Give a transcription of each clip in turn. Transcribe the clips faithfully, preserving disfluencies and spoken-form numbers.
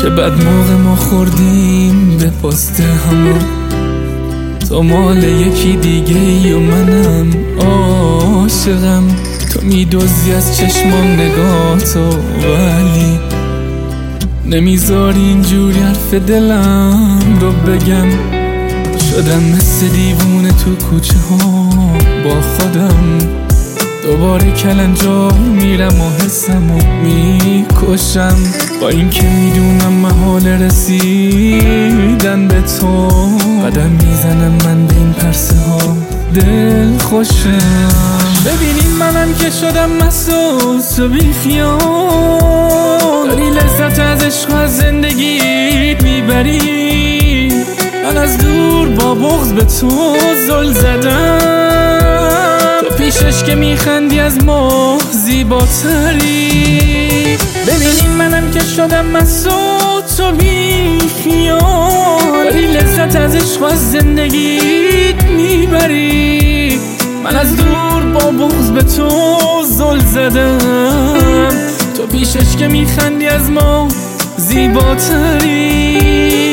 چه بد موقع ما خوردیم به پست همون، تو مال یکی دیگه ای و منم عاشقم. تو میدوزی از چشمام نگاهتو ولی نمیذاری اینجوری حرف دلم رو بگم. شدم مثل دیوونه تو کوچه ها با خودم، دوباره کلنجار میرم و حسمو میکشم. با اینکه میدونم محال رسیدن به تو، قدم میزنم من به این پرسه ها دل خوشم. ببینین منم که شدم مسوس و بی خیال، داری لذت از عشق و از زندگیت میبری. من از دور با بغض به تو زل زدم، تو پیشش که میخندی از ما زیباتری. ببینین منم که شدم مسوس و بی خیال، داری لذت از عشق و از زندگیت میبری. من از دور با بغض به تو زل زدم، تو پیشش که میخندی از ما زیباتری.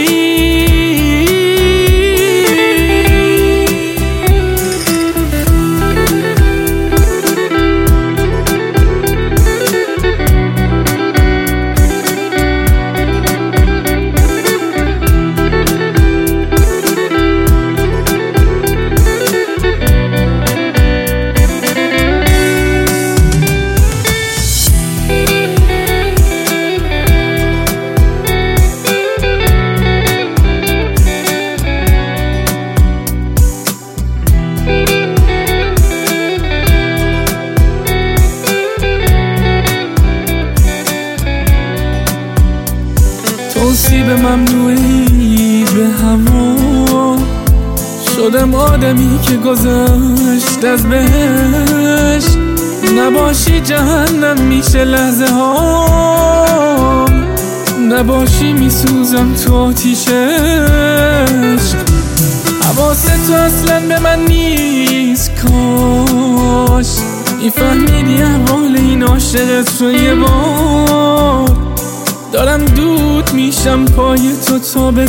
توصیب ممنوعی به هوا، شدم آدمی که گذشت از بهشت. نباشی جهنم میشه لحظه ها، نباشی میسوزم تو آتیش عشق. حواست تو اصلا به من نیست، کاش میفهمیدی احوال این عاشقت رو یه بار. دارم دود میشم پای تو تا به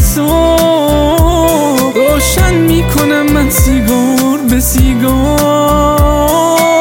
صبح، روشن میکنم من سیگار به سیگار.